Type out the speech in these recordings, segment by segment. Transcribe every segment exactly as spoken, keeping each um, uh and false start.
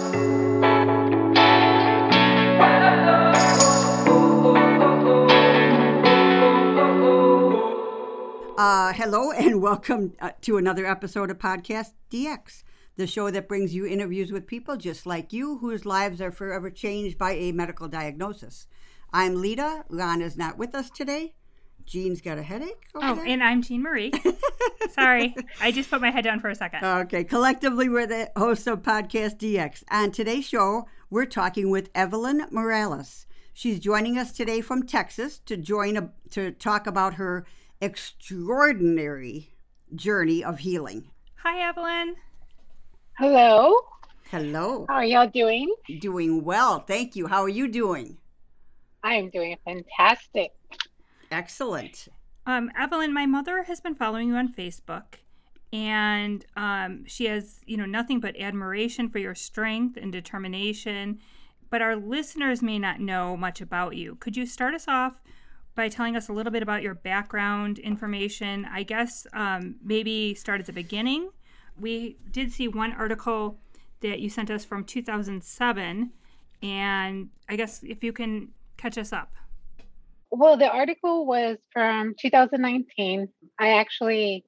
Uh, hello and welcome uh, to another episode of Podcast D X, the show that brings you interviews with people just like you whose lives are forever changed by a medical diagnosis. I'm Lita. Ron is not with us today. Jean's got a headache over Oh, there. and I'm Jean Marie. Sorry, I just put my head down for a second. Okay, collectively we're the hosts of Podcast D X. On today's show, we're talking with Evelyn Morales. She's joining us today from Texas to join a, to talk about her extraordinary journey of healing. Hi, Evelyn. Hello. Hello. How are y'all doing? Doing well, thank you. How are you doing? I am doing fantastic. Excellent. Um, Evelyn, my mother has been following you on Facebook, and um, she has, you know, nothing but admiration for your strength and determination. But our listeners may not know much about you. Could you start us off by telling us a little bit about your background information? I guess um, maybe start at the beginning. We did see one article that you sent us from two thousand seven, and I guess if you can catch us up. Well, the article was from two thousand nineteen. I actually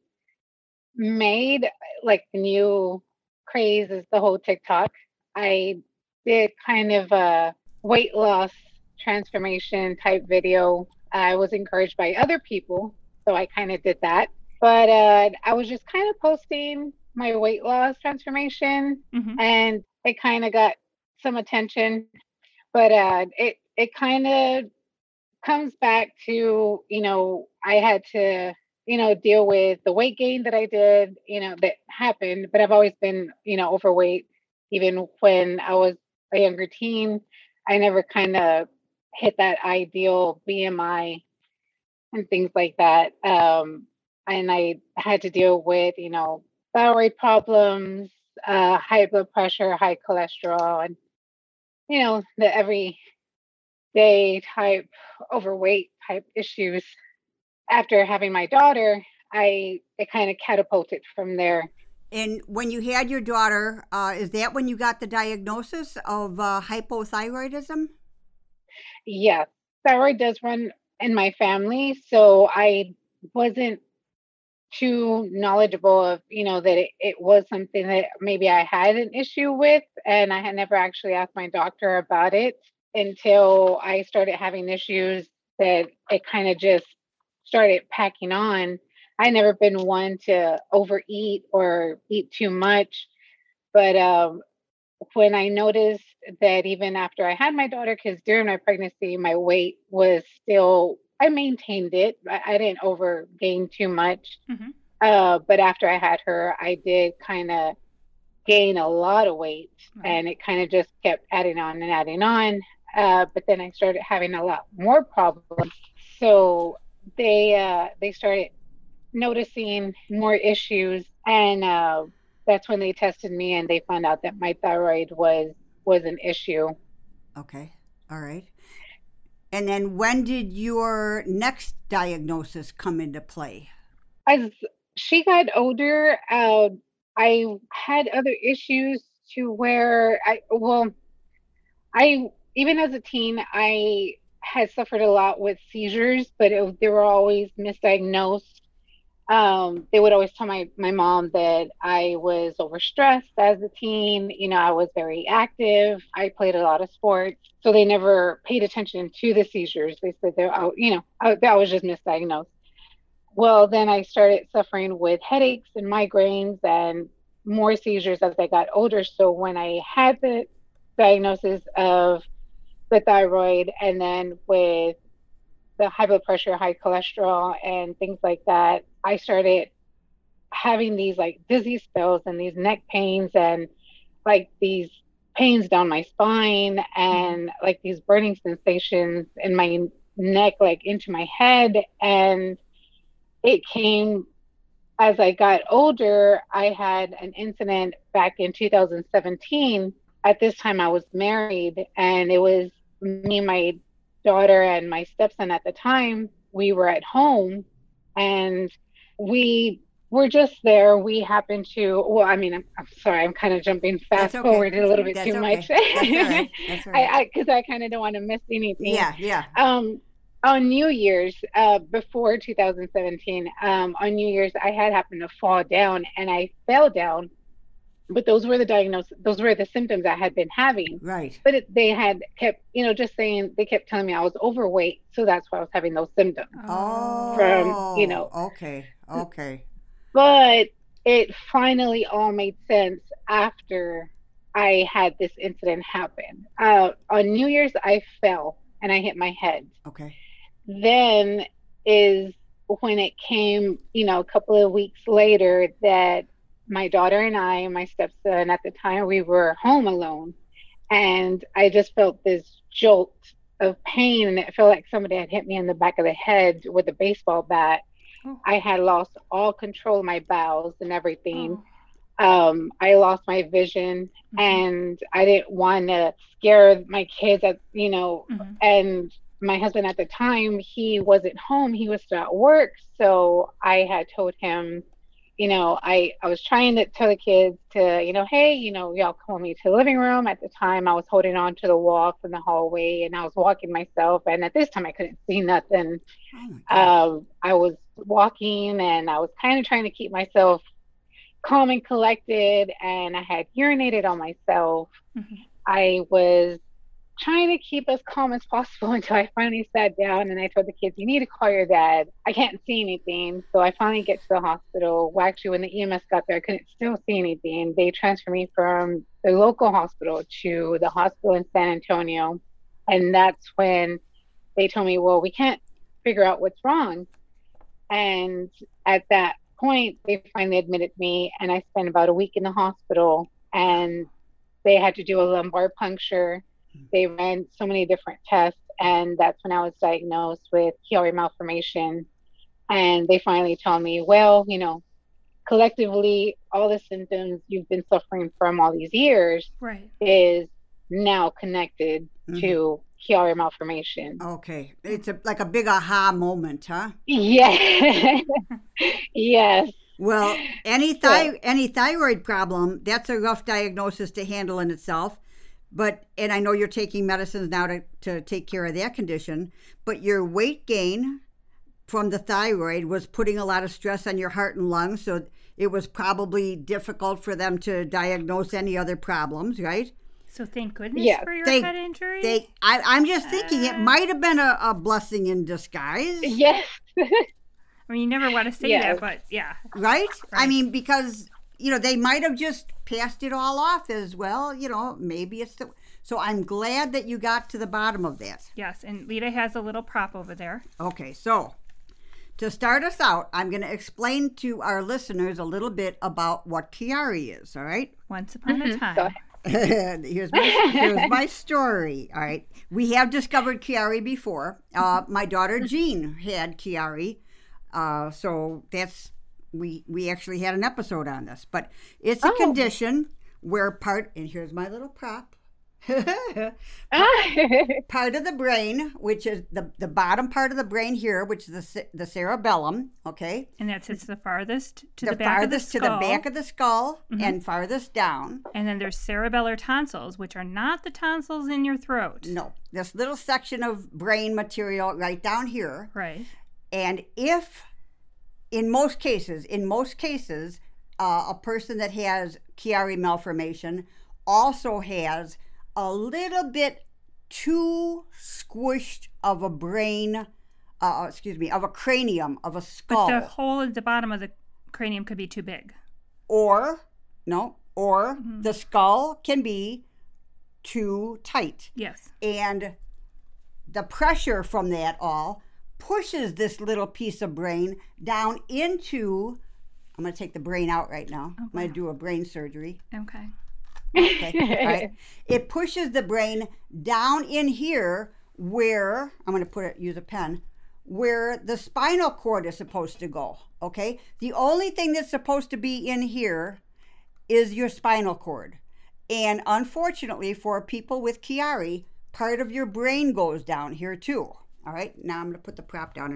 made like the new craze is the whole TikTok. I did kind of a weight loss transformation type video. I was encouraged by other people, so I kind of did that. But uh, I was just kind of posting my weight loss transformation, mm-hmm. and it kind of got some attention. But uh, it it kind of comes back to, you know, I had to, you know, deal with the weight gain that I did, you know, that happened. But I've always been, you know, overweight. Even when I was a younger teen, I never kind of hit that ideal B M I and things like that. Um, and I had to deal with, you know, thyroid problems, uh, high blood pressure, high cholesterol, and, you know, the everyday type overweight type issues. After having my daughter, I it kind of catapulted from there. And when you had your daughter, uh, is that when you got the diagnosis of uh, hypothyroidism? Yes, thyroid does run in my family, so I wasn't too knowledgeable of, you know, that it, it was something that maybe I had an issue with, and I had never actually asked my doctor about it until I started having issues that it kind of just started packing on. I never been one to overeat or eat too much, but um, when I noticed that even after I had my daughter, because during my pregnancy, my weight was still, I maintained it. I, I didn't overgain too much. Mm-hmm. Uh, but after I had her, I did kind of gain a lot of weight, right. And it kind of just kept adding on and adding on. Uh, but then I started having a lot more problems. So they uh, they started noticing more issues, and uh, that's when they tested me and they found out that my thyroid was was an issue. Okay. All right. And then when did your next diagnosis come into play? As she got older, uh, I had other issues to where I, well, I, even as a teen, I had suffered a lot with seizures, but it, they were always misdiagnosed. Um, they would always tell my, my mom that I was overstressed as a teen. You know, I was very active. I played a lot of sports. So they never paid attention to the seizures. They said they were, you know, I, I was just misdiagnosed. Well, then I started suffering with headaches and migraines and more seizures as I got older. So when I had the diagnosis of the thyroid, and then with the high blood pressure, high cholesterol, and things like that, I started having these like dizzy spells and these neck pains and like these pains down my spine and like these burning sensations in my neck, like into my head. And it came as I got older. I had an incident back in two thousand seventeen. At this time I was married, and it was me, my daughter, and my stepson at the time. We were at home, and we we're just there. We happen to, well, I mean, I'm, I'm sorry, I'm kind of jumping fast okay. forward a little bit That's too okay. much. That's all right. That's all right. I, I, cause I kind of don't want to miss anything. Yeah, yeah. Um, on New Year's, uh, before two thousand seventeen, um, on New Year's, I had happened to fall down and I fell down, but those were the diagnosis, those were the symptoms I had been having. Right. But it, they had kept, you know, just saying, they kept telling me I was overweight. So that's why I was having those symptoms. Oh, From, you know. Okay, okay. But it finally all made sense after I had this incident happen. Uh, on New Year's, I fell and I hit my head. Okay. Then is when it came, you know, a couple of weeks later that my daughter and I and my stepson at the time, we were home alone. And I just felt this jolt of pain, and it felt like somebody had hit me in the back of the head with a baseball bat. Oh. I had lost all control of my bowels and everything. Oh. Um, I lost my vision, mm-hmm. and I didn't want to scare my kids, at, you know, mm-hmm. and my husband at the time, he wasn't home. He was still at work. So I had told him, you know, I, I was trying to tell the kids to, you know, hey, you know, y'all come with me to the living room. At the time, I was holding on to the wall from the hallway and I was walking myself. And at this time, I couldn't see nothing. Oh um, I was walking and I was kind of trying to keep myself calm and collected. And I had urinated on myself. Mm-hmm. I was trying to keep as calm as possible until I finally sat down and I told the kids, you need to call your dad. I can't see anything. So I finally get to the hospital. Well, actually, when the E M S got there, I couldn't still see anything. They transferred me from the local hospital to the hospital in San Antonio. And that's when they told me, well, we can't figure out what's wrong. And at that point, they finally admitted me and I spent about a week in the hospital and they had to do a lumbar puncture. They ran so many different tests, and that's when I was diagnosed with Chiari malformation. And they finally told me, well, you know, collectively, all the symptoms you've been suffering from all these years right. is now connected mm-hmm. to Chiari malformation. Okay. It's a, like a big aha moment, huh? Yeah. Yes. Well, any, thi- any thyroid problem, that's a rough diagnosis to handle in itself. But, and I know you're taking medicines now to, to take care of that condition, but your weight gain from the thyroid was putting a lot of stress on your heart and lungs, so it was probably difficult for them to diagnose any other problems, right? So thank goodness yeah. for your they, head injury? They, I, I'm just thinking uh, it might have been a, a blessing in disguise. Yes. I mean, you never want to say yes. that, but yeah. Right? right? I mean, because... you know, they might have just passed it all off as well. You know, maybe it's the. So I'm glad that you got to the bottom of that. Yes, and Lita has a little prop over there. Okay, so to start us out, I'm going to explain to our listeners a little bit about what Chiari is, all right? Once upon mm-hmm. a time. here's, my, here's my story, all right? We have discovered Chiari before. Uh, my daughter Jean had Chiari, uh, so that's... We we actually had an episode on this, but it's a oh. condition where part, and here's my little prop, part of the brain, which is the, the bottom part of the brain here, which is the the cerebellum, okay? And that sits the farthest to the, the back farthest of the skull. to the back of the skull mm-hmm. and farthest down. And then there's cerebellar tonsils, which are not the tonsils in your throat. No, this little section of brain material right down here. Right. And if... In most cases, in most cases, uh, a person that has Chiari malformation also has a little bit too squished of a brain, uh, excuse me, of a cranium, of a skull. But the hole at the bottom of the cranium could be too big. Or, no, or mm-hmm. the skull can be too tight. Yes. And the pressure from that all pushes this little piece of brain down into, I'm going to take the brain out right now. Okay. I'm going to do a brain surgery. Okay. Okay. All right. It pushes the brain down in here where, I'm going to put it, use a pen, where the spinal cord is supposed to go. Okay. The only thing that's supposed to be in here is your spinal cord. And unfortunately for people with Chiari, part of your brain goes down here too. All right, now I'm going to put the prop down and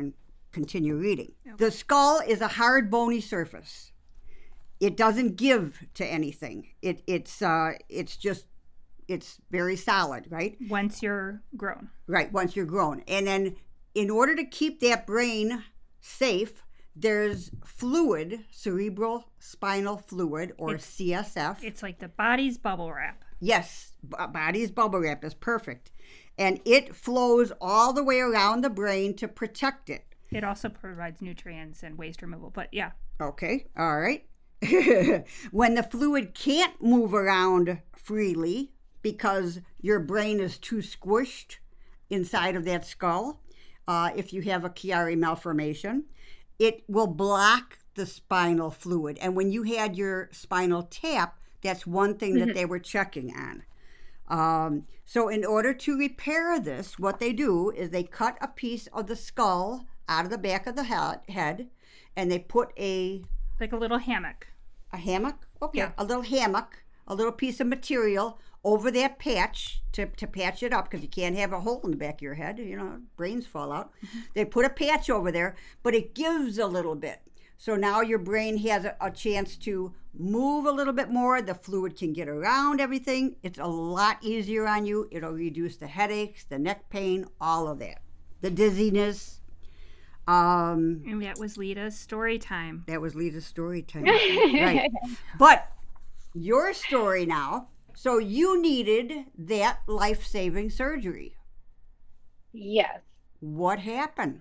continue reading. Okay. The skull is a hard, bony surface. It doesn't give to anything. It it's uh it's just it's very solid, right? Once you're grown. Right, once you're grown. And then in order to keep that brain safe, there's fluid, cerebral spinal fluid, or It's- C S F. It's like the body's bubble wrap. Yes, b- body's bubble wrap is perfect. And it flows all the way around the brain to protect it. It also provides nutrients and waste removal. But yeah, Okay, all right. When the fluid can't move around freely because your brain is too squished inside of that skull, uh, if you have a Chiari malformation, it will block the spinal fluid. And when you had your spinal tap, that's one thing that they were checking on. Um, so in order to repair this, what they do is they cut a piece of the skull out of the back of the he- head, and they put a like a little hammock. a hammock, okay, Yeah. a little hammock, a little piece of material over that patch to, to patch it up, because you can't have a hole in the back of your head, you know, brains fall out. They put a patch over there, but it gives a little bit. So now your brain has a, a chance to move a little bit more. The fluid can get around everything. It's a lot easier on you. It'll reduce the headaches, the neck pain, all of that. The dizziness. Um, And that was Lita's story time. that was Lita's story time. Right. But your story now. So you needed that life-saving surgery. Yes. What happened?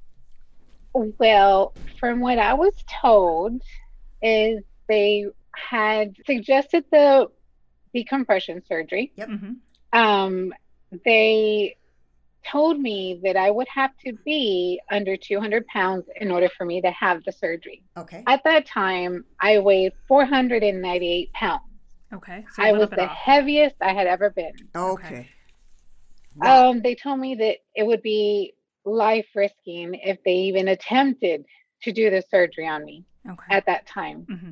Well, from what I was told, is they had suggested the decompression surgery. Yep. hmm Um, they told me that I would have to be under two hundred pounds in order for me to have the surgery. Okay. At that time, I weighed four hundred ninety-eight pounds. Okay. So a I little was bit the off. heaviest I had ever been. Okay. Wow. Um, they told me that it would be life risking if they even attempted to do the surgery on me Okay. at that time. hmm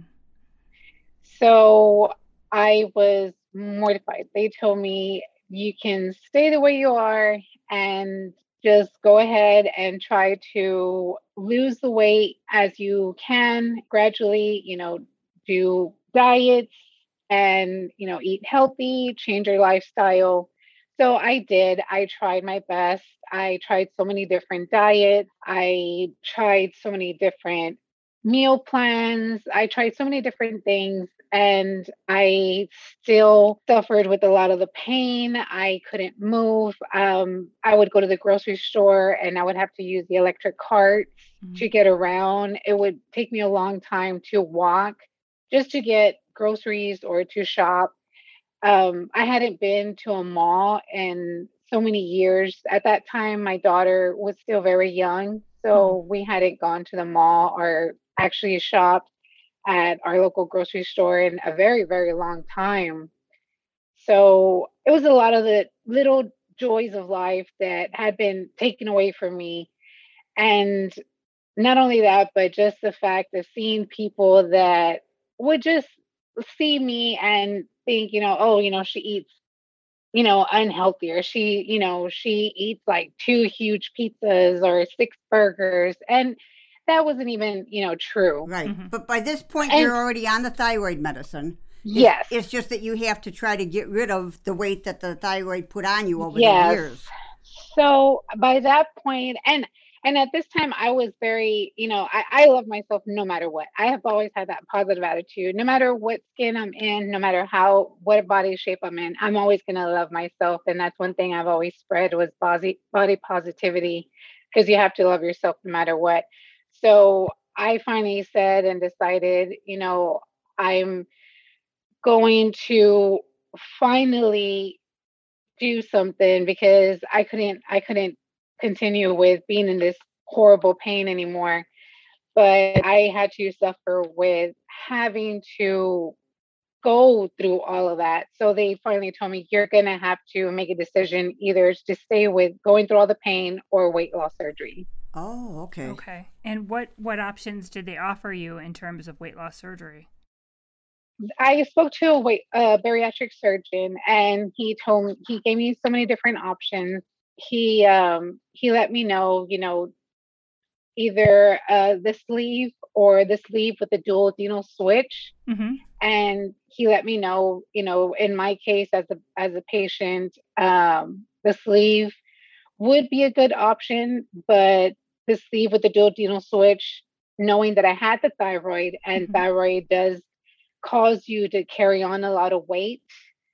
So I was mortified. They told me, you can stay the way you are and just go ahead and try to lose the weight as you can gradually, you know, do diets and, you know, eat healthy, change your lifestyle. So I did. I tried my best. I tried so many different diets. I tried so many different meal plans. I tried so many different things, and I still suffered with a lot of the pain. I couldn't move. Um, I would go to the grocery store and I would have to use the electric carts Mhm. to get around. It would take me a long time to walk just to get groceries or to shop. Um, I hadn't been to a mall in so many years. At that time, my daughter was still very young, so we hadn't gone to the mall or actually shopped at our local grocery store in a very, very long time. So it was a lot of the little joys of life that had been taken away from me. And not only that, but just the fact of seeing people that would just see me and think, you know, oh, you know, she eats, you know, unhealthy, or she, you know, she eats like two huge pizzas or six burgers. And that wasn't even, you know, true. Right. Mhm. But by this point, And- you're already on the thyroid medicine. It's- Yes. It's just that you have to try to get rid of the weight that the thyroid put on you over Yes. the years. So by that point, and and at this time, I was very, you know, I, I love myself no matter what. I have always had that positive attitude. No matter what skin I'm in, no matter how what body shape I'm in, I'm always gonna love myself. And that's one thing I've always spread was body body positivity, because you have to love yourself no matter what. So I finally said and decided, you know, I'm going to finally do something, because I couldn't I couldn't continue with being in this horrible pain anymore. But I had to suffer with having to go through all of that. So they finally told me, you're gonna have to make a decision, either to stay with going through all the pain or weight loss surgery. Oh, okay. Okay. And what what options did they offer you in terms of weight loss surgery? I spoke to a weight, a bariatric surgeon, and he told me, he gave me so many different options. He um he let me know, you know, either uh, the sleeve or the sleeve with the duodenal switch. Mm-hmm. And he let me know, you know, in my case as a as a patient, um, the sleeve would be a good option, but the sleeve with the duodenal switch, knowing that I had the thyroid and Mm-hmm. thyroid does cause you to carry on a lot of weight,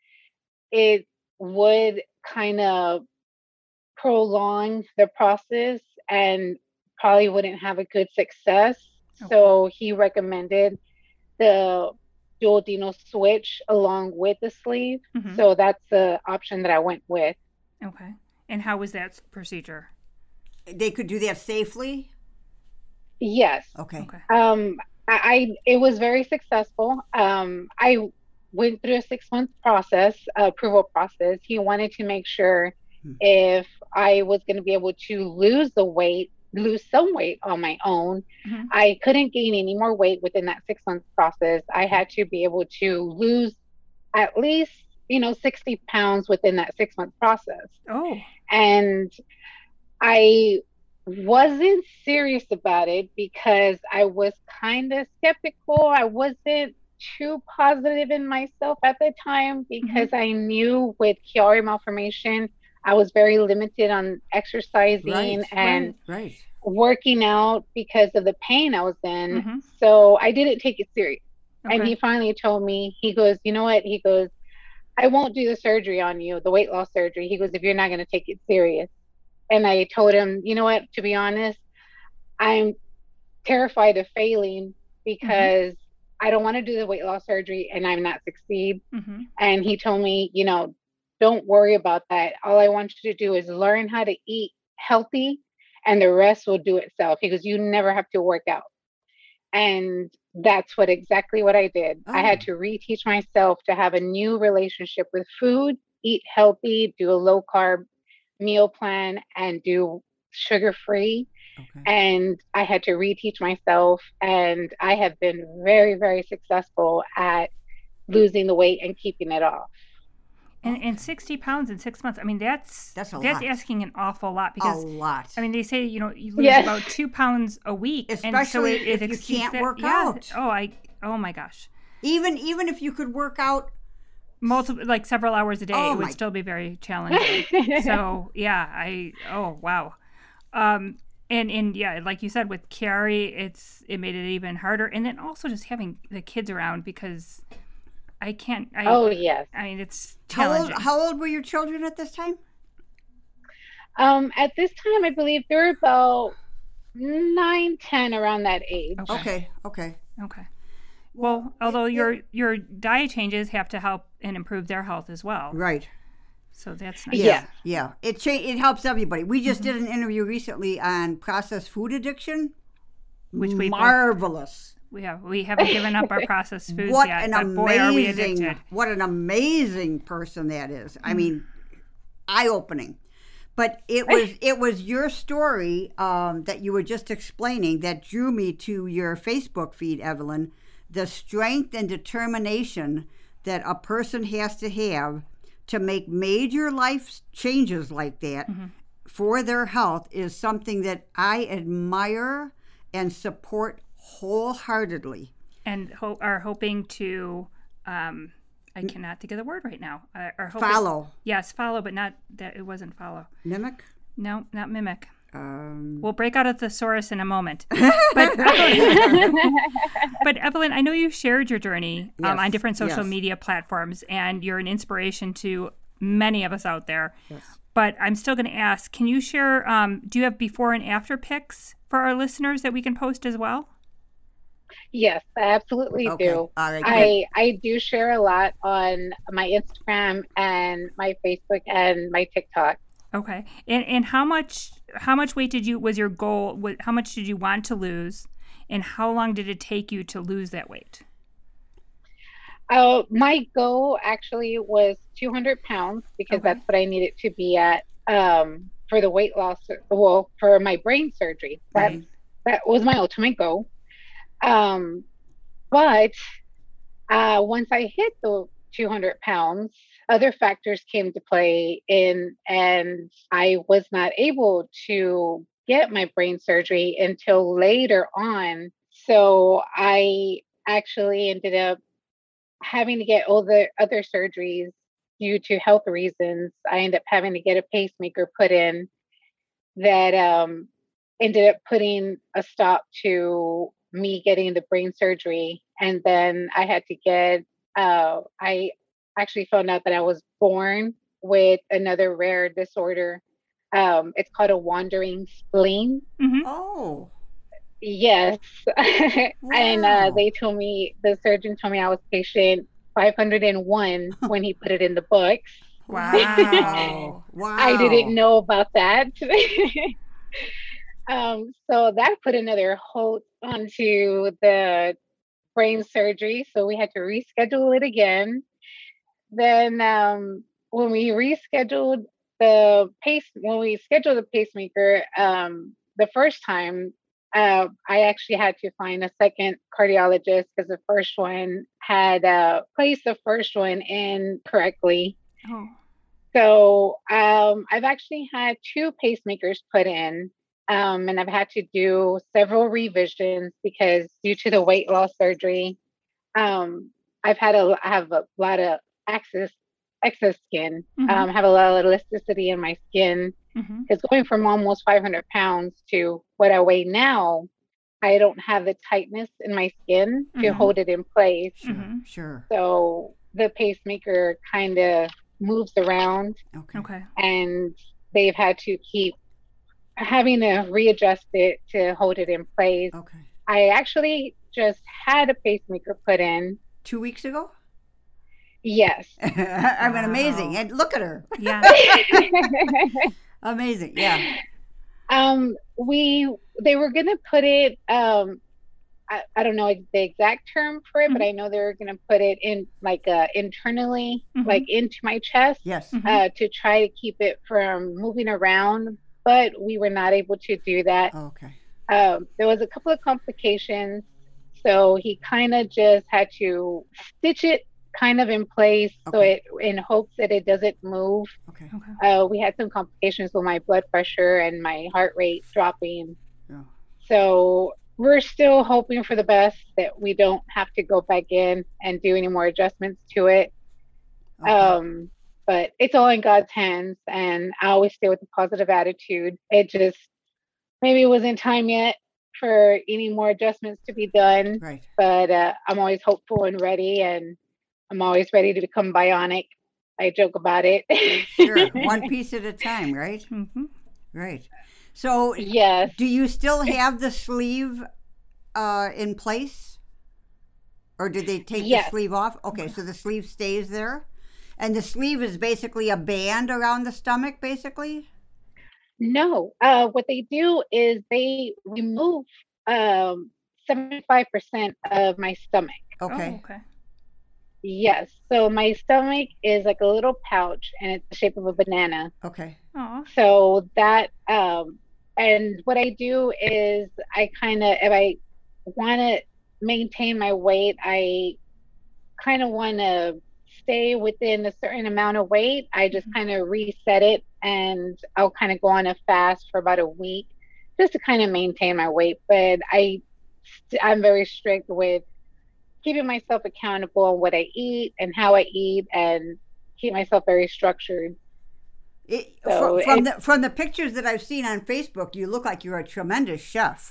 it would kind of prolong the process and probably wouldn't have a good success. Okay. So he recommended the duodenal switch along with the sleeve. Mm-hmm. So that's the option that I went with. Okay. And how was that procedure? They could do that safely? Yes. Okay. Okay. Um, I, I it was very successful. Um, I went through a six month process, uh, approval process. He wanted to make sure Hmm. if I was going to be able to lose the weight, lose some weight on my own. Mm-hmm. I couldn't gain any more weight within that six month process. I had to be able to lose at least, you know, sixty pounds within that six month process. Oh. And I wasn't serious about it because I was kind of skeptical. I wasn't too positive in myself at the time because I knew with Chiari malformation, I was very limited on exercising Right, and Right. working out because of the pain I was in. Mhm. So I didn't take it serious. And Okay. he finally told me, he goes, you know what? He goes, I won't do the surgery on you, the weight loss surgery. He goes, if you're not going to take it serious. And I told him, you know what? To be honest, I'm terrified of failing because I don't want to do the weight loss surgery and I'm not succeed. Mm-hmm. And he told me, you know, don't worry about that. All I want you to do is learn how to eat healthy and the rest will do itself. He goes, you never have to work out. And that's what exactly what I did. Oh. I had to reteach myself to have a new relationship with food, eat healthy, do a low carb meal plan, and do sugar free. Okay. And I had to reteach myself. And I have been very, very successful at losing the weight and keeping it off. And, and sixty pounds in six months. I mean, that's That's a that's lot. asking an awful lot A because lot. I mean, they say you know you lose Yes. about two pounds a week, and so Especially it, it if you exceeds can't that- work yeah. out. Oh, I oh my gosh, even even if you could work out, multiple like several hours a day, Oh it would my- still be very challenging. So yeah, I oh wow, um, and and yeah, like you said with Chiari, it's it made it even harder, and then also just having the kids around because I can't. I, Oh, yes. I mean, it's how old challenging. how old were your children at this time? Um, at this time, I believe they were about nine, ten, around that age. Okay. Okay, okay. Okay. Well, although your your diet changes have to help and improve their health as well, Right. so that's nice. Yeah, Yeah. yeah. It cha- it helps everybody. We just Mm-hmm. did an interview recently on processed food addiction. Which we both- marvelous. We have we haven't given up our processed foods What yet, an but boy, are we amazing, addicted. what an amazing person that is. Mm-hmm. I mean, eye opening. But it was it was your story um, that you were just explaining that drew me to your Facebook feed, Evelyn. The strength and determination that a person has to have to make major life changes like that Mm-hmm. for their health is something that I admire and support wholeheartedly. And ho- are hoping to. Um, I cannot think of the word right now. Uh, are hoping, Follow, Yes, follow, but not that it wasn't follow. mimic. No, not mimic. Um, We'll break out a thesaurus in a moment. But Evelyn, but Evelyn, I know you shared your journey um, Yes, on different social yes. media platforms, and you're an inspiration to many of us out there. yes. But I'm still going to ask, can you share, um, do you have before and after pics for our listeners that we can post as well? Yes, I absolutely Okay. do. All right. good. I I do share a lot on my Instagram and my Facebook and my TikTok. Okay. And and how much how much weight did you, was your goal, what, how much did you want to lose, and how long did it take you to lose that weight? Uh, my goal actually was two hundred pounds because Okay. that's what I needed to be at um, for the weight loss. Well, for my brain surgery, that Right. that was my ultimate goal. Um, but uh, once I hit the two hundred pounds, other factors came to play in, and I was not able to get my brain surgery until later on. So I actually ended up having to get all the other surgeries due to health reasons. I ended up having to get a pacemaker put in that um, ended up putting a stop to me getting the brain surgery. And then I had to get, uh, I actually found out that I was born with another rare disorder. Um, it's called a wandering spleen. Mm-hmm. Oh. Yes. Wow. And uh, they told me, the surgeon told me I was patient five hundred one when he put it in the books. Wow. Wow. I didn't know about that. um, so that put another hold onto the brain surgery. So we had to reschedule it again. Then um, when we rescheduled the pace, when we scheduled the pacemaker um, the first time, uh, I actually had to find a second cardiologist because the first one had uh, placed the first one in correctly. Oh. So um, I've actually had two pacemakers put in, um, and I've had to do several revisions because due to the weight loss surgery, um, I've had a I have a lot of excess excess skin. Mm-hmm. Um, have a lot of elasticity in my skin. Mm-hmm. It's going from almost five hundred pounds to what I weigh now. I don't have the tightness in my skin to Mhm. hold it in place. Sure, Mhm. sure. So the pacemaker kind of moves around, Okay. Okay. and they've had to keep having to readjust it to hold it in place. Okay. I actually just had a pacemaker put in. Two weeks ago? Yes. I mean, amazing. Wow. And look at her. Yeah. Amazing. Yeah. um, we they were gonna put it. Um, I, I don't know the exact term for it, but I know they were gonna put it in like uh, internally, Mhm. like into my chest, Yes. Mhm. uh, to try to keep it from moving around. But we were not able to do that. Okay. Um, there was a couple of complications, so he kind of just had to stitch it kind of in place so Okay. it in hopes that it doesn't move. Okay. Okay. Uh, we had some complications with my blood pressure and my heart rate dropping. Yeah. So we're still hoping for the best that we don't have to go back in and do any more adjustments to it. Okay. Um, but it's all in God's hands, and I always stay with a positive attitude. It just maybe it wasn't time yet for any more adjustments to be done, Right. but uh, I'm always hopeful and ready, and I'm always ready to become bionic. I joke about it. Sure. One piece at a time, right? Mm-hmm. Right. So, Yes. do you still have the sleeve uh, in place? Or did they take Yes. the sleeve off? Okay, so the sleeve stays there? And the sleeve is basically a band around the stomach, basically? No. Uh, what they do is they remove um, seventy-five percent of my stomach. Okay. Oh, okay. Yes. So my stomach is like a little pouch, and it's the shape of a banana. Okay. Aw. So that, um, and what I do is I kind of, if I want to maintain my weight, I kind of want to stay within a certain amount of weight. I just Mhm. kind of reset it, and I'll kind of go on a fast for about a week just to kind of maintain my weight. But I, st- I'm very strict with keeping myself accountable on what I eat and how I eat, and keep myself very structured. It, So fr- from it- the from the pictures that I've seen on Facebook, you look like you're a tremendous chef.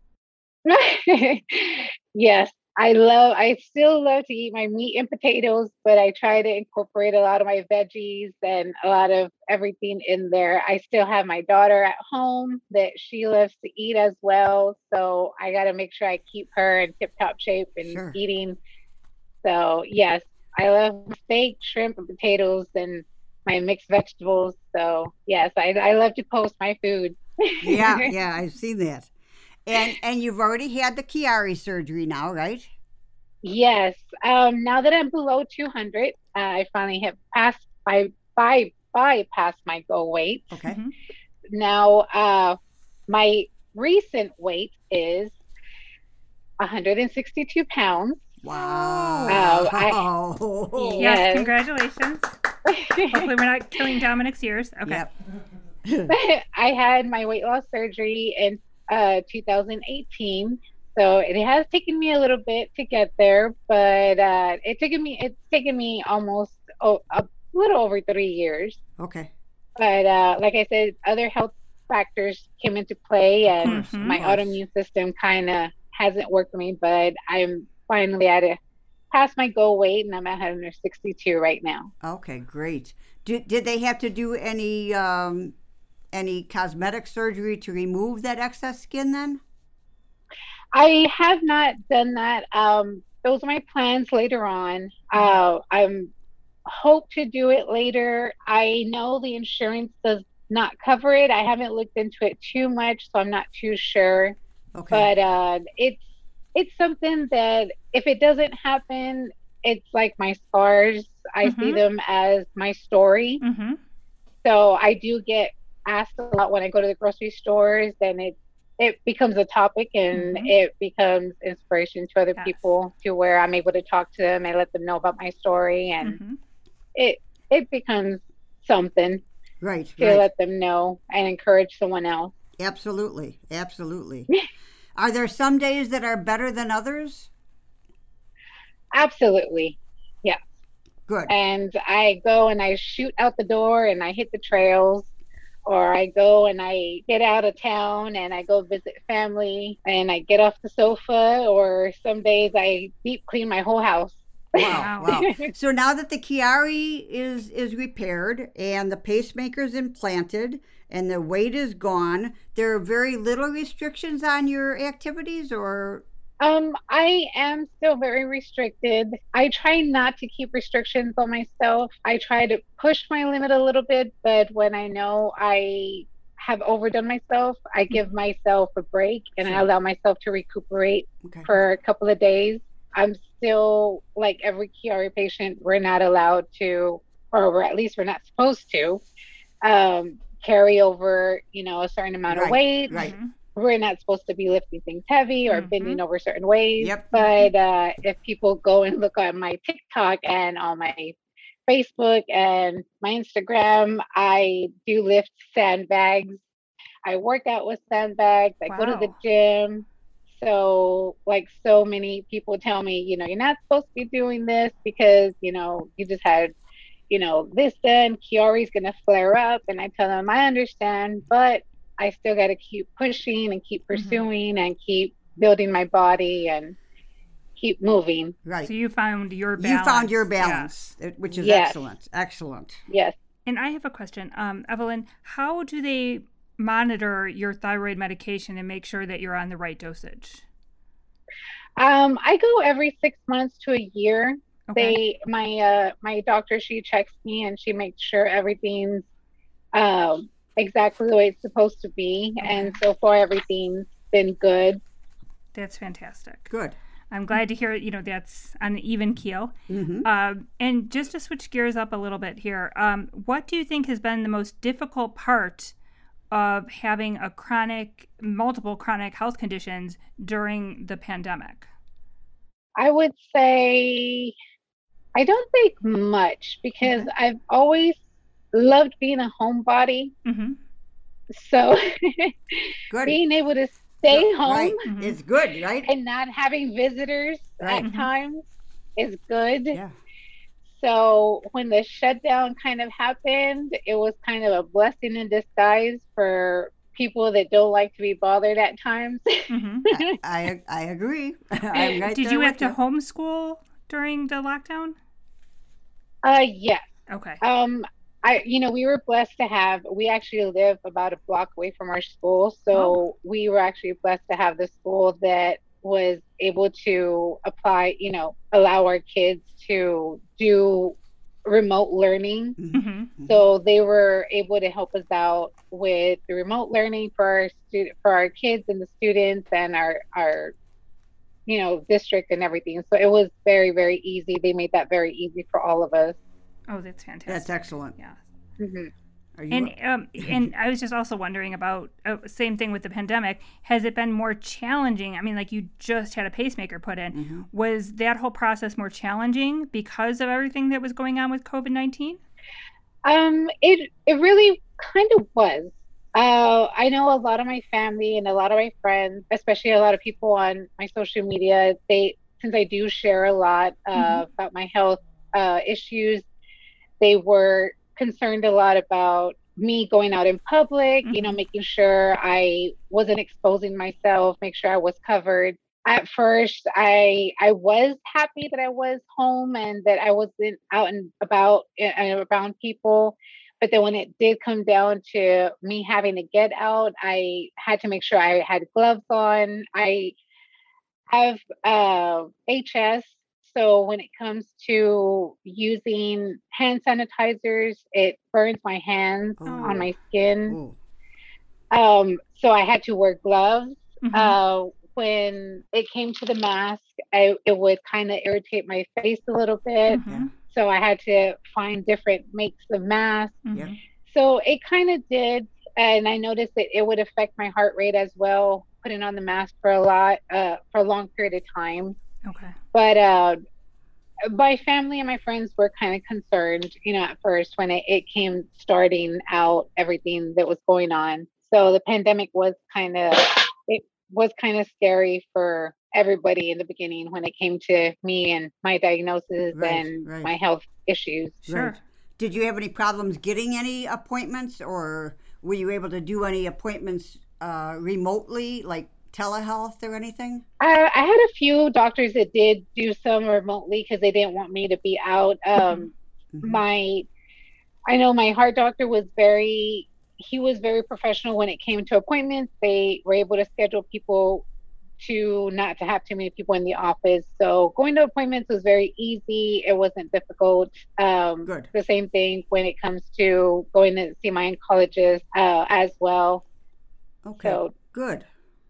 Yes, I love, I still love to eat my meat and potatoes, but I try to incorporate a lot of my veggies and a lot of everything in there. I still have my daughter at home that she loves to eat as well. So I got to make sure I keep her in tip top shape and Sure. eating. So, yes, I love steak, shrimp, and potatoes and my mixed vegetables. So, yes, I, I love to post my food. Yeah, yeah, I've seen that. And and you've already had the Chiari surgery now, right? Yes. Um, now that I'm below two hundred, uh, I finally have passed by by bypassed my goal weight. Okay. Mhm. Now, uh, my recent weight is one hundred sixty-two pounds. Wow. Oh, Yes. Yes. Congratulations. Hopefully, we're not killing Dominic's ears. Okay. Yep. I had my weight loss surgery in uh, two thousand eighteen. So it has taken me a little bit to get there, but uh, it taken me it's taken me almost oh, a little over three years. Okay. But uh, like I said, other health factors came into play, and Mhm. my autoimmune system kind of hasn't worked for me. But I'm finally at a past my goal weight, and I'm at one hundred sixty-two right now. Okay, great. Did did they have to do any um, any cosmetic surgery to remove that excess skin then? I have not done that. Um, those are my plans later on. Uh, I'm hope to do it later. I know the insurance does not cover it. I haven't looked into it too much, so I'm not too sure. Okay. But uh, it's it's something that if it doesn't happen, it's like my scars. I see Mhm. them as my story. Mm-hmm. So I do get asked a lot when I go to the grocery stores, and it it becomes a topic, and Mhm. it becomes inspiration to other Yes. people, to where I'm able to talk to them and let them know about my story, and Mm-hmm. it it becomes something Right, to right. let them know and encourage someone else. Absolutely, absolutely. Are there some days that are better than others? Absolutely. Yeah. Good. And I go and I shoot out the door and I hit the trails, or I go and I get out of town and I go visit family and I get off the sofa, or some days I deep clean my whole house. Wow, Wow. wow. So now that the Chiari is is repaired and the pacemaker's implanted and the weight is gone, there are very little restrictions on your activities, or Um, I am still very restricted. I try not to keep restrictions on myself. I try to push my limit a little bit, but when I know I have overdone myself, I give myself a break and I Sure. allow myself to recuperate okay. for a couple of days. I'm still like every Chiari patient, we're not allowed to, or we're, at least we're not supposed to, um, carry over, you know, a certain amount of Right, weight. right. Mhm. We're not supposed to be lifting things heavy or Mhm. bending over certain ways. Yep. But uh, if people go and look on my TikTok and on my Facebook and my Instagram, I do lift sandbags. I work out with sandbags. I go to the Wow. gym. So, like, so many people tell me, you know, you're not supposed to be doing this because, you know, you just had, you know, this done. Chiari's going to flare up. And I tell them, I understand, but I still got to keep pushing and keep pursuing and keep building my body and keep moving. Right. So you found your You balance. found your Yeah. balance, uh, which is Yes. excellent. Excellent. Yes. And I have a question. Um, Evelyn, how do they monitor your thyroid medication and make sure that you're on the right dosage? Um, I go every six months to a year. Okay. They, my, uh, my doctor, she checks me and she makes sure everything's, um, exactly the way it's supposed to be. Okay. And so far, everything's been good. That's fantastic. Good. I'm glad to hear, you know, that's on an even keel. Mm-hmm. Um, and just to switch gears up a little bit here, um, what do you think has been the most difficult part of having a chronic, multiple chronic health conditions during the pandemic? I would say I don't think much, because Okay. I've always loved being a homebody. Mm-hmm. So Good. being able to stay Good. home Right. Mhm. It's good, right? and not having visitors Right. at Mhm. times is good. Yeah. So when the shutdown kind of happened, it was kind of a blessing in disguise for people that don't like to be bothered at times. Mm-hmm. I I agree. I'm right Did there you with have to homeschool during the lockdown? uh yes. Okay. Um I you know, we were blessed to have we actually live about a block away from our school. So Oh. we were actually blessed to have the school that was able to apply, you know, allow our kids to do remote learning. Mhm. Mm-hmm. So they were able to help us out with the remote learning for our student, for our kids and the students and our our you know district and everything. So it was very very easy. They made that very easy for all of us. Oh, that's fantastic. That's excellent. Yeah. hmm Are you? And um, and I was just also wondering about uh, same thing with the pandemic. Has it been more challenging? I mean, like you just had a pacemaker put in. Mhm. Was that whole process more challenging because of everything that was going on with COVID nineteen? Um, it it really kind of was. Uh, I know a lot of my family and a lot of my friends, especially a lot of people on my social media, they, since I do share a lot uh, Mhm. about my health uh, issues, they were concerned a lot about me going out in public, you know, Mhm. making sure I wasn't exposing myself, make sure I was covered. At first, I I was happy that I was home and that I wasn't out and about and around people. But then when it did come down to me having to get out, I had to make sure I had gloves on. I have uh, H S. So when it comes to using hand sanitizers, it burns my hands on Oh, my skin. oh, Um, so I had to wear gloves. Mhm. Uh, when it came to the mask, I, it would kind of irritate my face a little bit. yeah, Mhm. So I had to find different makes of masks. yep. Mhm. So it kind of did. And I noticed that it would affect my heart rate as well, putting on the mask for a lot, uh, for a long period of time. Okay. But uh, my family and my friends were kind of concerned, you know, at first when it, it came starting out, everything that was going on. So the pandemic was kind of, it was kind of scary for everybody in the beginning when it came to me and my diagnosis Right, and right, my health issues. Sure. right. Did you have any problems getting any appointments, or were you able to do any appointments uh, remotely, like telehealth or anything? I, I had a few doctors that did do some remotely because they didn't want me to be out. Mhm. Um, Hmm. my I know my heart doctor was very, he was very professional when it came to appointments. They were able to schedule people to not to have too many people in the office. So going to appointments was very easy. It wasn't difficult. Um, Good. the same thing when it comes to going to see my oncologist uh, as well. Okay, So good.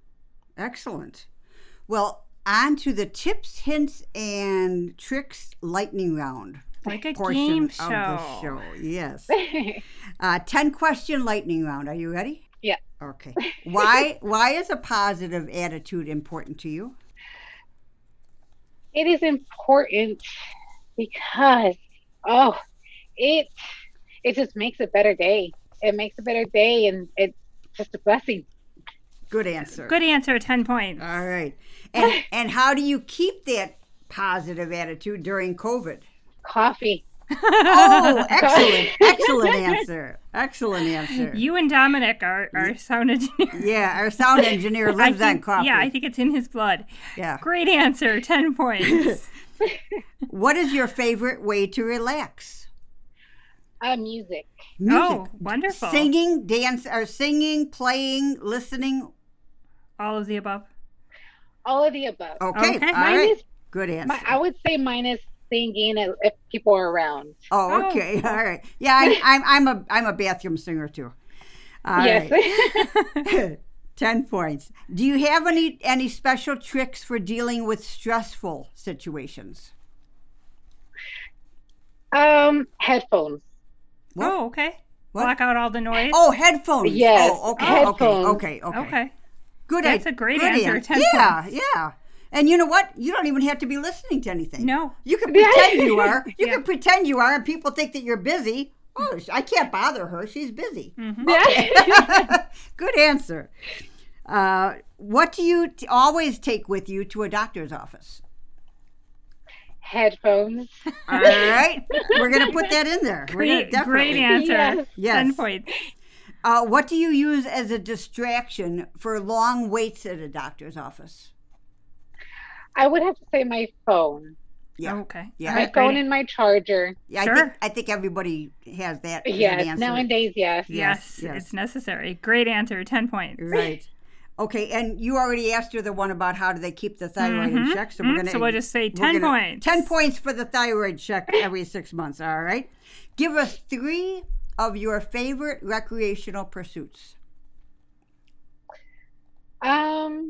Excellent. Well, on to the tips, hints, and tricks lightning round Like a portion game of the show. show. Yes. Uh, ten question lightning round. Are you ready? yeah, Okay. Why why is a positive attitude important to you? it is important because oh, it it just makes a better day. It makes a better day, and it's just a blessing. Good answer. Good answer. Ten points. All right. And and how do you keep that positive attitude during COVID? Coffee. Oh, excellent. Excellent answer. Excellent answer. You and Dominic are are sound engineers. Yeah, our sound engineer I lives on think, coffee. yeah, I think it's in his blood. Yeah. Great answer. Ten points. What is your favorite way to relax? Uh, music. Music. Oh, wonderful. Singing, dance, or singing, playing, listening. All of the above. All of the above. Okay. Okay. All Mine right. is, Good answer. my, I would say mine is singing if if people are around. Oh, Oh. okay. All right. Yeah, I'm, I'm, I'm a, I'm a bathroom singer too. All yes. right. Ten points. Do you have any, any special tricks for dealing with stressful situations? um, headphones. What? Oh, okay. What? Block out all the noise. Oh, headphones. Yes, Oh, okay. headphones. Okay. Okay. Okay. okay. Good. That's i- a great good answer. an- Ten yeah. points. Yeah. And you know what? You don't even have to be listening to anything. No. You can pretend you are. You Yeah. can pretend you are, and people think that you're busy. Oh, I can't bother her. She's busy. Mhm. Yeah. Good answer. Uh, what do you t- always take with you to a doctor's office? Headphones. All right. We're going to put that in there. We're gonna Great, definitely. great answer. Yes. Yes. Ten points. Uh, what do you use as a distraction for long waits at a doctor's office? I would have to say my phone. Yeah. Oh, okay. Yeah. All My right, phone great. and my charger. Yeah, I Sure. think I think everybody has that as an Yes. answer. Nowadays, yes. Yes, Yes, yes. it's necessary. Great answer. Ten points. Right. Okay, and you already asked her the one about how do they keep the thyroid in Mhm. check. So we're Mm, gonna so we'll just say we're ten gonna- points. Ten points for the thyroid check every six months. All right. Give us three of your favorite recreational pursuits. Um.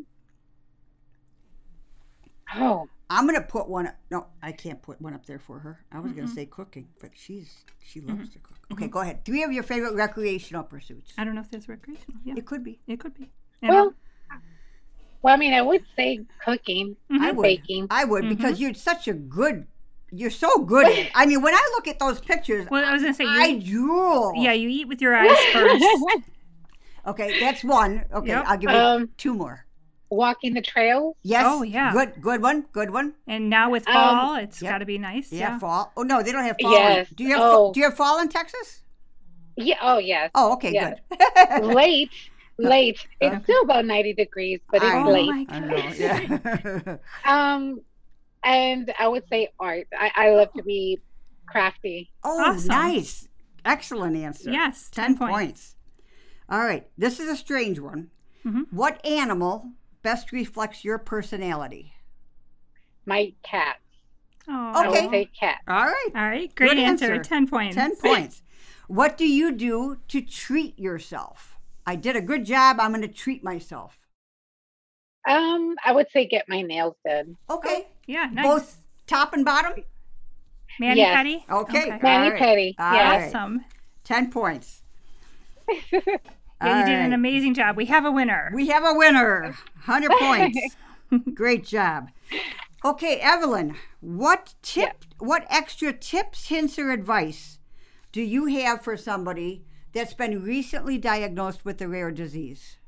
Oh, I'm gonna put one. Up. No, I can't put one up there for her. I was Mm-hmm. gonna say cooking, but she's she loves to cook. Okay, go ahead. Three of your favorite recreational pursuits. I don't know if that's recreational. Yeah, It could be. it could be. And well. Well, I mean, I would say cooking, Mhm. I would. baking. I would Mm-hmm. because you're such a good. You're so good at it. I mean, when I look at those pictures, well, I was gonna say, you, I drool. yeah, you eat with your eyes first. Okay, that's one. Okay, Yep. I'll give you Um, two more. Walking the trails. Yes. Oh, yeah. Good, good one. Good one. And now with Um, fall, it's yep. got to be nice. Yeah, Yeah. fall. Oh no, they don't have fall. Yes. In, do you have Oh. Do you have fall in Texas? Yeah. Oh, yes. Oh, okay, Yes. good. Late. Late. It's Okay. still about ninety degrees, but it's I Oh, know, late. my I know. gosh. Yeah. Um, and I would say art. I, I love to be crafty. Oh, Awesome. nice. Excellent answer. Yes, ten, ten points. points. All right, this is a strange one. Mhm. What animal best reflects your personality? My cat. Oh, I Okay. would say cat. All right, All right. Great Good answer. answer. ten points. ten points. What do you do to treat yourself? I did a good job. I'm going to treat myself. Um, I would say get my nails done. Okay. Yeah. Nice. Both top and bottom? Mani Yes. Petty. Okay. Okay. Mani All right. Petty. All Yes. right. Awesome. ten points. Yeah, you All did an right. amazing job. We have a winner. We have a winner. one hundred points. Great job. Okay, Evelyn, what tip, what extra tips, hints, or advice do you have for somebody that's been recently diagnosed with a rare disease?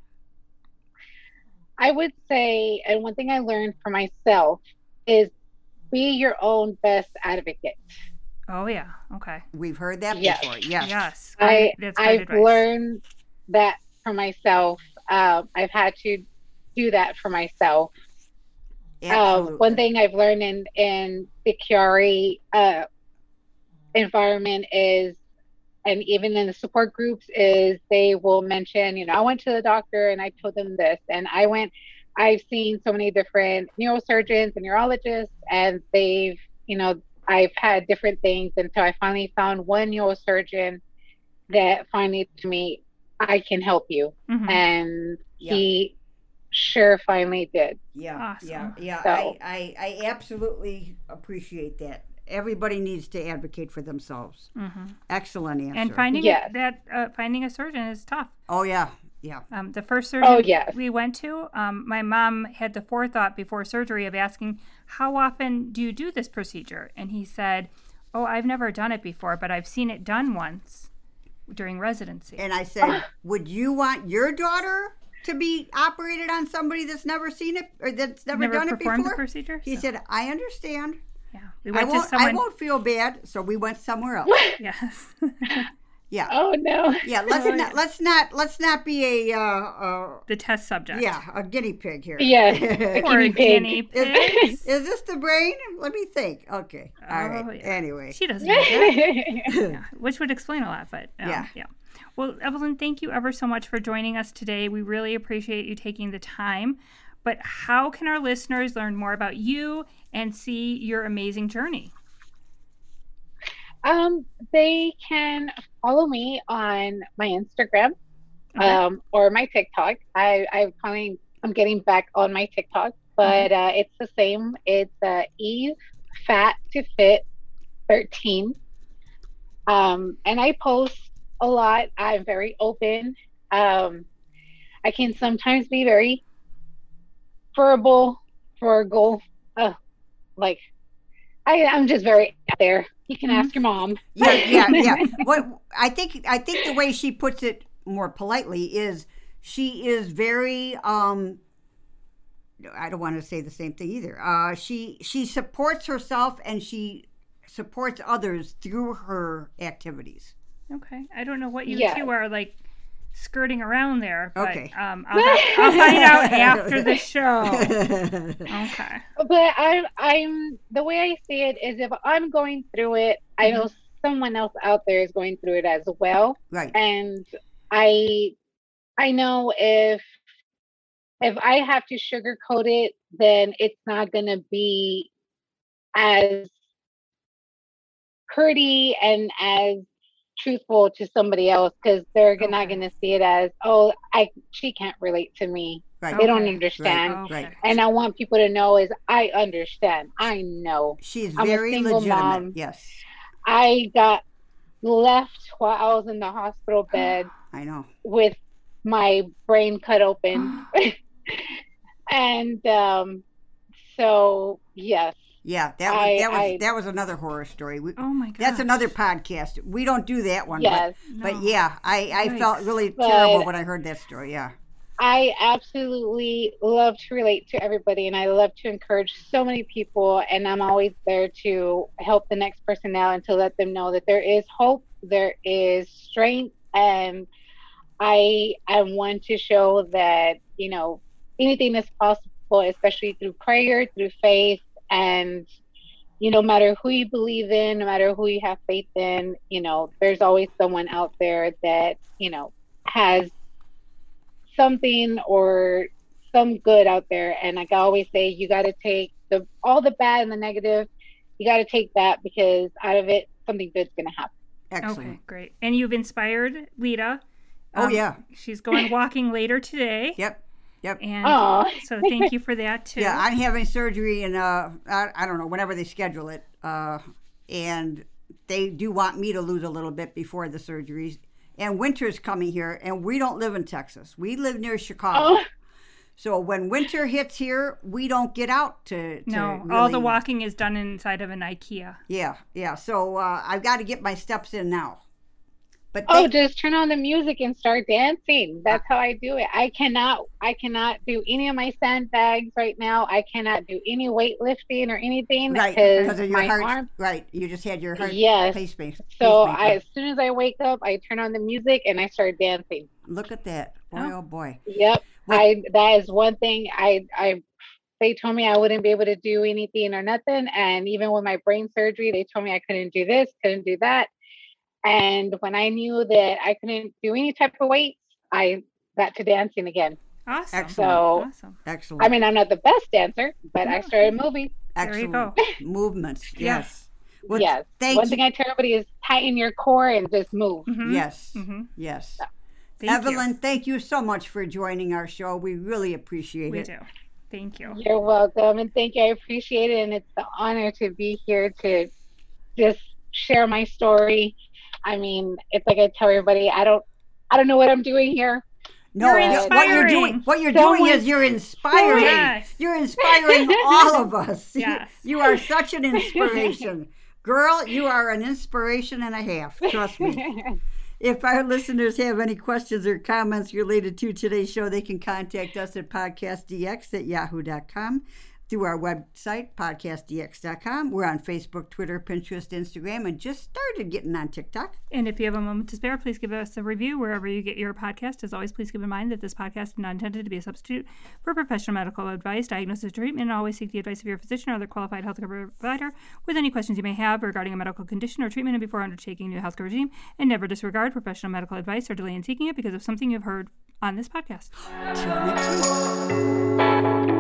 I would say, and one thing I learned for myself is be your own best advocate. Oh yeah. Okay. We've heard that Yes. before. Yes. Yes. I Great- That's great I've advice. learned that for myself. Um, I've had to do that for myself. Um, Absolutely. one thing I've learned in in the Chiari uh, environment is, and even in the support groups, is they will mention, you know, I went to the doctor and I told them this, and I went. I've seen so many different neurosurgeons and neurologists, and they've, you know, I've had different things until I finally found one neurosurgeon that finally to me, I can help you, Mhm. and Yeah. he sure finally did. Yeah, Awesome. yeah, yeah. So- I, I, I absolutely appreciate that. Everybody needs to advocate for themselves. Mhm. Excellent answer. And finding Yes. that uh, finding a surgeon is tough. Oh yeah, yeah. Um, the first surgeon Oh, yes. we went to, um, my mom had the forethought before surgery of asking, "How often do you do this procedure?" And he said, "Oh, I've never done it before, but I've seen it done once during residency." And I said, would you want your daughter to be operated on somebody that's never seen it or that's never, Never done it performed the before? procedure. He So, said, I understand. "Yeah, we I went to won't, I someone." won't feel bad. So we went somewhere else. Yes. Yeah. Oh no. Yeah. Let's Oh, not, yeah. let's not, let's not be a, uh, uh, The test subject. yeah, a guinea pig here. Yes. Or Guinea pig. guinea Is, pigs. is this the brain? Let me think. Okay. All Oh, right. yeah. Anyway. She doesn't know that. Yeah, which would explain a lot, but um, Yeah. yeah. Well, Evelyn, thank you ever so much for joining us today. We really appreciate you taking the time. But how can our listeners learn more about you and see your amazing journey? Um, they can follow me on my Instagram, Okay. um, or my TikTok. I I finally I'm getting back on my TikTok, but uh, it's the same. It's uh, Eve Fat to Fit thirteen. Um, and I post a lot. I'm very open. Um, I can sometimes be very verbal, verbal, uh, like I, I'm just very out there. You can ask your mom. Yeah, yeah, yeah. What I think, I think the way she puts it more politely is she is very. Um, I don't want to say the same thing either. Uh, she she supports herself and she supports others through her activities. Okay. I don't know what you Yeah. two are like skirting around there, but Okay. um, I'll, I'll find out after the show. Okay. But I'm I'm the way I see it is if I'm going through it, I know someone else out there is going through it as well. Right. And I I know if if I have to sugarcoat it, then it's not gonna be as pretty and as truthful to somebody else because they're Okay. not gonna see it as, oh, I she can't relate to me. Right. They don't Okay. understand. Okay. Right. And I want people to know is I understand. I know. She's I'm a very single legitimate. mom. Yes, I got left while I was in the hospital bed I know. with my brain cut open. And um, so, yes, Yeah, that was I- that was I- that was another horror story. We, Oh my god. That's another podcast. We don't do that one. Yes. But, No. but yeah, I, I felt Yikes. really But- terrible when I heard that story. Yeah. I absolutely love to relate to everybody, and I love to encourage so many people, and I'm always there to help the next person out and to let them know that there is hope, there is strength, and I I want to show that, you know, anything is possible, especially through prayer, through faith, and you know, no matter who you believe in, no matter who you have faith in, you know, there's always someone out there that, you know, has something or some good out there. And like I always say, you got to take the all the bad and the negative, you got to take that, because out of it, something good's going to happen. Excellent. Okay, great. And you've inspired Lita. Oh, Um, yeah. She's going walking later today. Yep. Yep. And Oh, so thank you for that too. Yeah, I'm having surgery in, uh, I, I don't know, whenever they schedule it. Uh, and they do want me to lose a little bit before the surgeries. And winter's coming here, and we don't live in Texas. We live near Chicago. oh, So when winter hits here, we don't get out to, to no, all the really- walking is done inside of an IKEA. Yeah, yeah. So uh, I've got to get my steps in now. But oh, they- just turn on the music and start dancing. That's how I do it. I cannot, I cannot do any of my sandbags right now. I cannot do any weightlifting or anything right, because because of your my heart. arm. Right, you just had your heart Yes. pacemaker. So pacemaker. I, as soon as I wake up, I turn on the music and I start dancing. Look at that. Boy, Oh. oh boy. Yep. Well- I that is one thing I I they told me I wouldn't be able to do anything or nothing. And even with my brain surgery, they told me I couldn't do this, couldn't do that. And when I knew that I couldn't do any type of weights, I got to dancing again. Awesome. Excellent. So Awesome. Excellent. I mean, I'm not the best dancer, but I No. started moving. There you Excellent. go. Movements. Yeah. Yes. Well, Yes. Thank One you. thing I tell everybody is tighten your core and just move. Mhm. Yes. Mhm. Yes. Thank Evelyn, you. thank you so much for joining our show. We really appreciate We it. do. Thank you. You're welcome, and thank you. I appreciate it, and it's an honor to be here to just share my story. I mean, it's like I tell everybody, I don't, I don't know what I'm doing here. No, You're yeah, what you're doing, inspiring. what you're Someone- doing is you're inspiring. Yes. You're inspiring all of us. You- Yes. You, are such an inspiration. Girl, you are an inspiration and a half. Trust me. If our listeners have any questions or comments related to today's show, they can contact us at podcast d x at yahoo dot com, through our website, podcast d x dot com. We're on Facebook, Twitter, Pinterest, Instagram, and just started getting on TikTok. And if you have a moment to spare, please give us a review wherever you get your podcast. As always, please keep in mind that this podcast is not intended to be a substitute for professional medical advice, diagnosis, or treatment, and always seek the advice of your physician or other qualified healthcare provider with any questions you may have regarding a medical condition or treatment and before undertaking a new healthcare regime, and never disregard professional medical advice or delay in seeking it because of something you've heard on this podcast. Till next week.